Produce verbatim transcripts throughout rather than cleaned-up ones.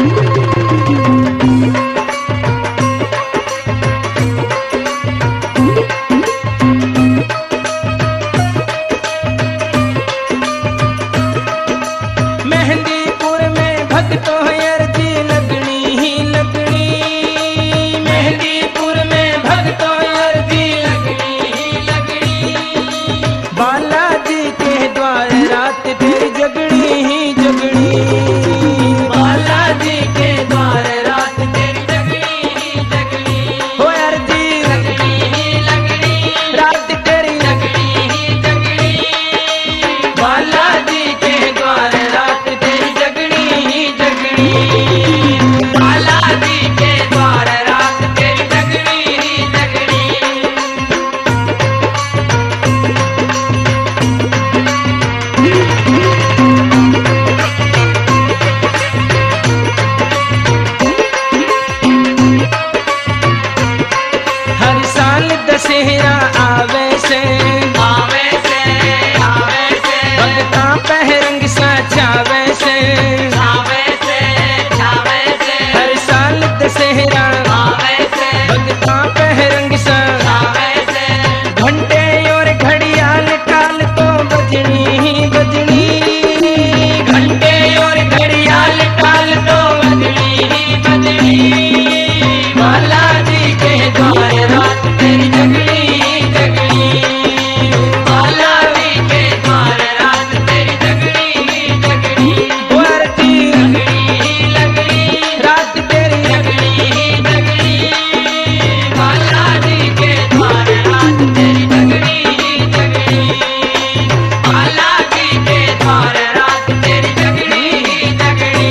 दशहरा आवे से आवे से आवे से भगता पहरंग सजावे से आवे से आवे से हर साल दशहरा आवे से भगता पहरंग सजावे से घंटे और घड़ियाल टाल तो बजनी ही बजनी घंटे और घड़ियाल टाल तो बजनी ही बजनी बालाजी के द्वार रात तेरी जगनी जगनी बालाजी के द्वार रात तेरी जगनी जगनी आरती लगनी लगनी रात तेरी जगनी जगनी बालाजी के द्वार रात तेरी जगनी जगनी बालाजी के द्वार रात तेरी जगनी जगनी।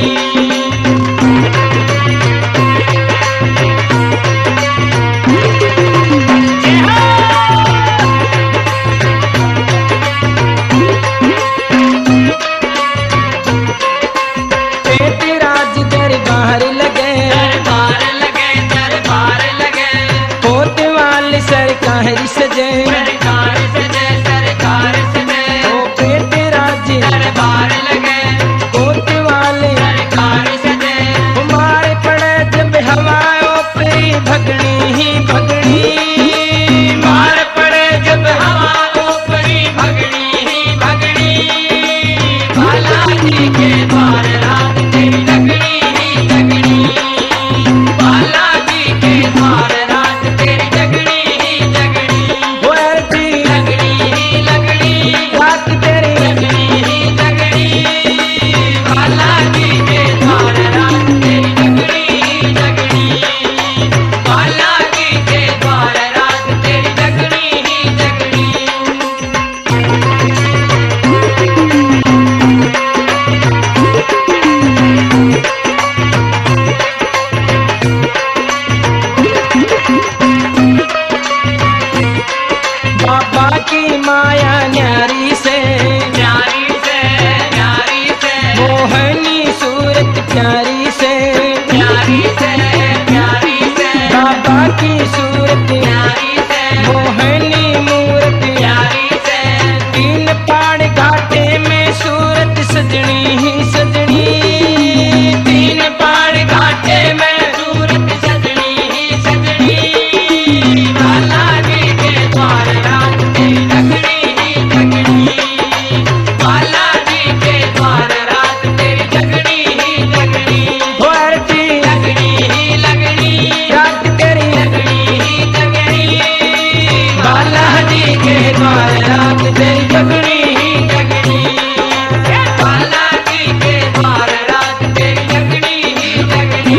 दरबार लगे दरबार लगे दरबार लगे कोतवाल सरकार सजे सरकार सजे सरकार सजे ओ पेट राज दरबार लगे कोतवाल सरकार सजे मार पड़े जब हवाओं पे भगनी ही भगनी मार पड़े जब हवाओं पे भगनी ही भगनी बालाजी के द्वार रात तेरी लगनी बालाजी के द्वार रात तेरी जगनी ही जगनी आरती लगनी ही लगनी रात तेरी जगनी ही जगनी बालाजी के द्वार रात तेरी जगनी ही जगनी बालाजी के द्वार रात तेरी जगनी ही जगनी। बाबा की माया न्यारी से न्यारी से न्यारी से मोहनी सूरत प्यारी से प्यारी से प्यारी से बाबा की सूरत न्यारी से मोहनी मूरत प्यारी से तीन पहाड़ घाटे में सूरत सजनी ही सजनी तीन पहाड़ घाटे में सूरत सजनी ही सजनी बालाजी के द्वार रात तेरी जगनी ही जगनी बालाजी के द्वार रात तेरी जगनी ही जगनी आरती लगनी ही लगनी रात तेरी जगनी ही जगनी बालाजी के द्वार रात तेरी जगनी ही जगनी बालाजी के द्वार रात तेरी जगनी ही जगनी।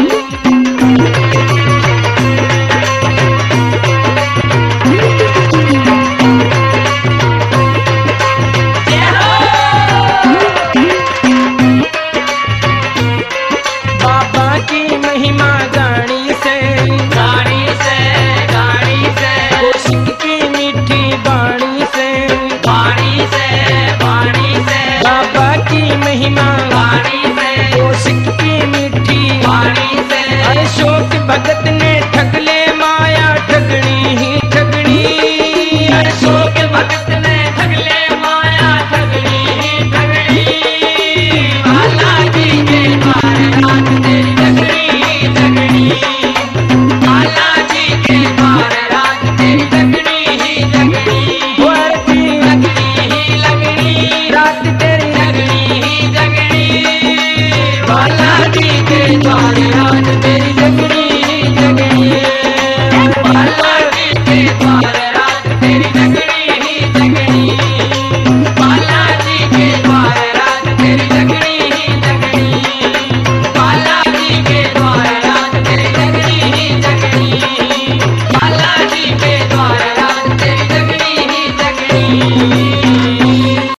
बाबा की महिमा गाड़ी से गाड़ी से गाड़ी से कोशिक की मीठी बाणी से बाणी से बाणी से बाबा की महिमा